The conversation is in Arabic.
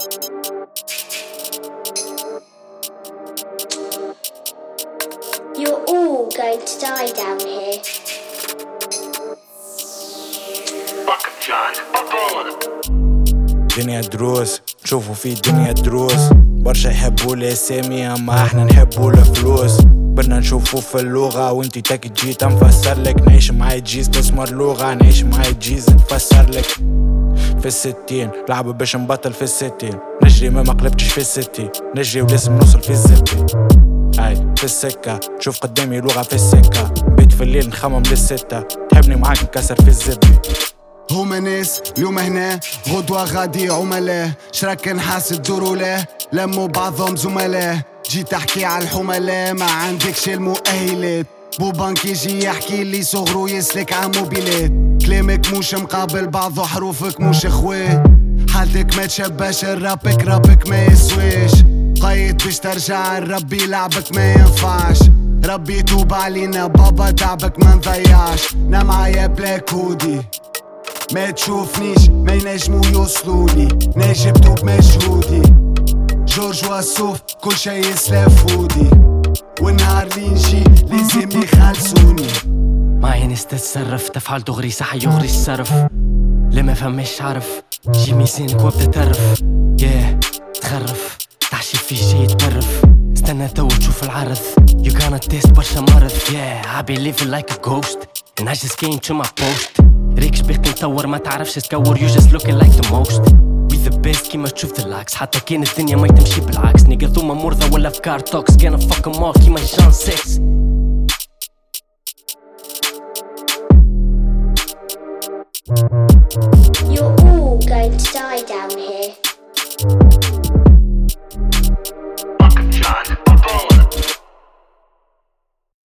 You're all going to die down here. Fuck John, دنيا دروس نشوفوا في دنيا دروس برشا يحبوا الاسامي اما احنا نحبوا الفلوس بدنا نشوفوا في اللغة وانتي تاكي تجي تنفسر لك نعيش معاي تجيز تسمر لغة نعيش معاي تجيز نفسر لك في 60 لعبة باش نبطل في 60 نجري ما قلبتش في 60 نجري ولازم نوصل في 60 اي في السكة نشوف قدامي لغة في السكة بيت في الليل نخمم للستة تحبني معاك نكسر في الزبي هما ناس اليوم هنا غدوة غادي عملاه شراك نحاسد دورو له لموا بعضهم زملاه جيت تحكي على الحملاء ما عندكش المؤهلات بوبانك يجي يحكي لي صغرو يسلك عموبيلات كلامك موش مقابل بعضو حروفك موش اخوات حالتك ما تشبهش ربك ما يسواش قايد باش ترجع ربي لعبك ما ينفعش ربي يتوب علينا بابا تعبك ما نضيعش انا معايا بلاك هودي ما تشوفنيش ما ينجموا يوصلولي نجبتو بمجهودي جورج وسوف كل شي يسلف هودي والنهار اللي نجي لازم يخلصوني معايا ناس تتصرف تفعل دغري صح يغري الصرف لا ما فماش عرف جي ميزانك وابدا ترف تخرف تعشي في شي يتبرف استنى تو تشوف العرض You gonna taste برشا مرض I be living like a ghost And I just came to my post ريكش باقي نطور ما تعرفش تكور You just looking like the most We the best كيما تشوف the likes حتى كان الدنيا ما يتمشي بالعكس نيجا ثوما مرضى ولا أفكار توكس كان fuck em all كيما جان 6 You're all going to die down here.